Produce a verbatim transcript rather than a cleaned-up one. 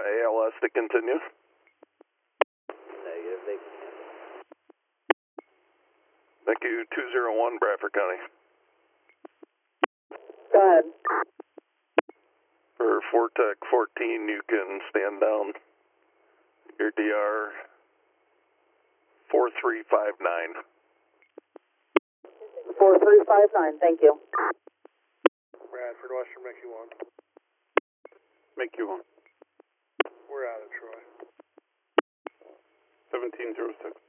A L S to continue. Negative, they can. Thank you, two zero one, Bradford County. Go ahead. For Fortec fourteen, you can stand down. Your D R four three five nine. four three five nine, thank you. Bradford, Western Mickey one. Make you one. We're out of Troy. seventeen zero six.